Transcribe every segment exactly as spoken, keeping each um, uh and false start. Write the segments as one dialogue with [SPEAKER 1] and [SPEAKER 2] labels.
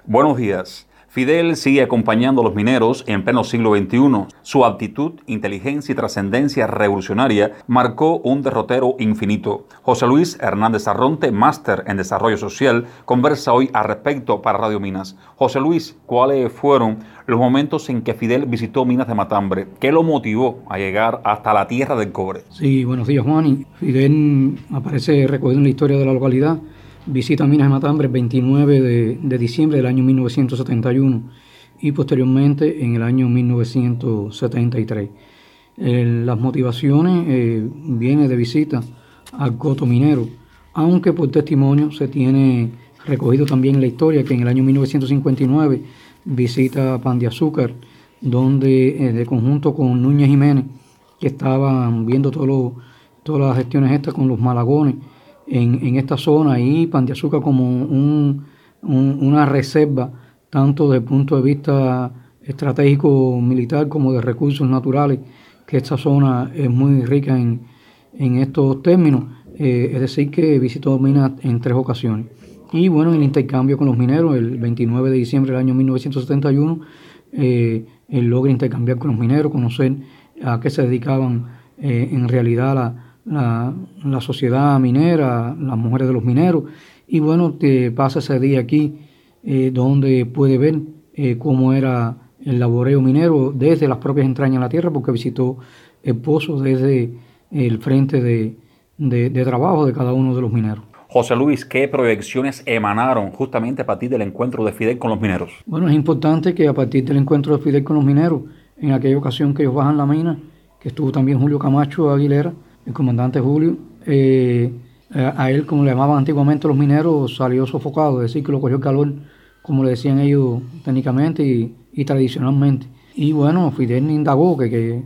[SPEAKER 1] Buenos días. Fidel sigue acompañando a los mineros en pleno siglo veintiuno. Su aptitud, inteligencia y trascendencia revolucionaria marcó un derrotero infinito. José Luis Hernández Arronte, máster en desarrollo social, conversa hoy al respecto para Radio Minas. José Luis, ¿cuáles fueron los momentos en que Fidel visitó Minas de Matambre? ¿Qué lo motivó a llegar hasta la tierra del cobre?
[SPEAKER 2] Sí, buenos días, Juan. Y Fidel aparece recogido en la historia de la localidad. Visita Minas de Matambre el veintinueve de, de diciembre del año mil novecientos setenta y uno y posteriormente en el año mil novecientos setenta y tres. Eh, las motivaciones eh, vienen de visita al coto minero, aunque por testimonio se tiene recogido también en la historia que en el año mil novecientos cincuenta y nueve visita Pan de Azúcar, donde eh, de conjunto con Núñez Jiménez, que estaban viendo todo lo, todas las gestiones estas con los malagones, En, en esta zona, y Pan de Azúcar como un, un, una reserva tanto desde el punto de vista estratégico militar como de recursos naturales, que esta zona es muy rica en, en estos términos, eh, es decir que visitó Minas en tres ocasiones. Y bueno, en el intercambio con los mineros, el veintinueve de diciembre del año mil novecientos setenta y uno, eh, él logra intercambiar con los mineros, conocer a qué se dedicaban eh, en realidad la La, la sociedad minera, las mujeres de los mineros, y bueno, te pasa ese día aquí eh, donde puede ver eh, cómo era el laboreo minero desde las propias entrañas de la tierra, porque visitó el pozo desde el frente de, de, de trabajo de cada uno de los mineros.
[SPEAKER 1] José Luis, ¿qué proyecciones emanaron justamente a partir del encuentro de Fidel con los mineros?
[SPEAKER 2] Bueno, es importante que a partir del encuentro de Fidel con los mineros, en aquella ocasión que ellos bajan la mina, que estuvo también Julio Camacho Aguilera, el comandante Julio, eh, a él, como le llamaban antiguamente los mineros, salió sofocado, es decir, que lo cogió el calor, como le decían ellos técnicamente y, y tradicionalmente. Y bueno, Fidel indagó que, que,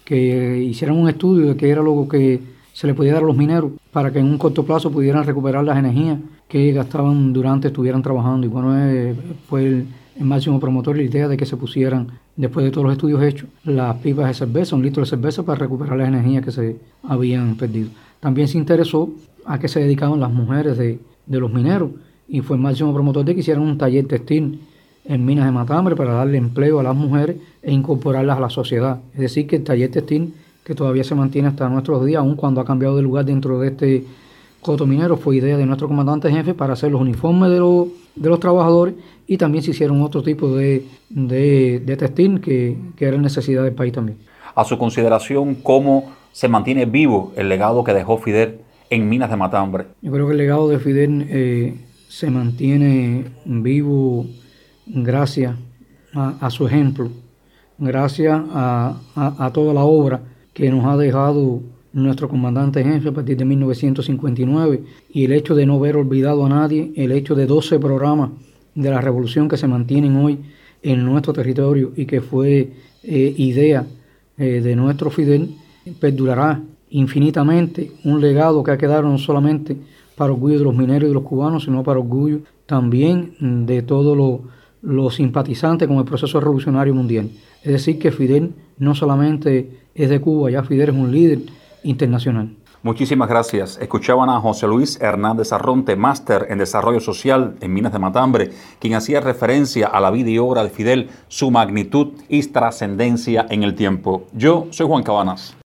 [SPEAKER 2] que hicieran un estudio de qué era lo que se le podía dar a los mineros para que en un corto plazo pudieran recuperar las energías que gastaban durante estuvieran trabajando. Y bueno, eh, fue el, el máximo promotor la idea de que se pusieran, después de todos los estudios hechos, las pipas de cerveza, un litro de cerveza para recuperar las energías que se habían perdido. También se interesó a qué se dedicaban las mujeres de, de los mineros y fue el máximo promotor de que hicieran un taller textil en Minas de Matambre para darle empleo a las mujeres e incorporarlas a la sociedad. Es decir, que el taller textil, que todavía se mantiene hasta nuestros días, aun cuando ha cambiado de lugar dentro de este coto minero, fue idea de nuestro comandante jefe para hacer los uniformes de los, de los trabajadores, y también se hicieron otro tipo de, de, de textil que, que era necesidad del país también.
[SPEAKER 1] A su consideración, ¿cómo se mantiene vivo el legado que dejó Fidel en Minas de Matambre?
[SPEAKER 2] Yo creo que el legado de Fidel eh, se mantiene vivo gracias a, a su ejemplo, gracias a, a, a toda la obra que nos ha dejado nuestro comandante jefe a partir de mil novecientos cincuenta y nueve, y el hecho de no haber olvidado a nadie, el hecho de doce programas de la revolución que se mantienen hoy en nuestro territorio y que fue eh, idea eh, de nuestro Fidel, perdurará infinitamente, un legado que ha quedado no solamente para orgullo de los mineros y de los cubanos, sino para orgullo también de todos los los simpatizantes con el proceso revolucionario mundial. Es decir, que Fidel no solamente es de Cuba, ya Fidel es un líder internacional.
[SPEAKER 1] Muchísimas gracias. Escuchaban a José Luis Hernández Arronte, máster en desarrollo social en Minas de Matambre, quien hacía referencia a la vida y obra de Fidel, su magnitud y trascendencia en el tiempo. Yo soy Juan Cabanas.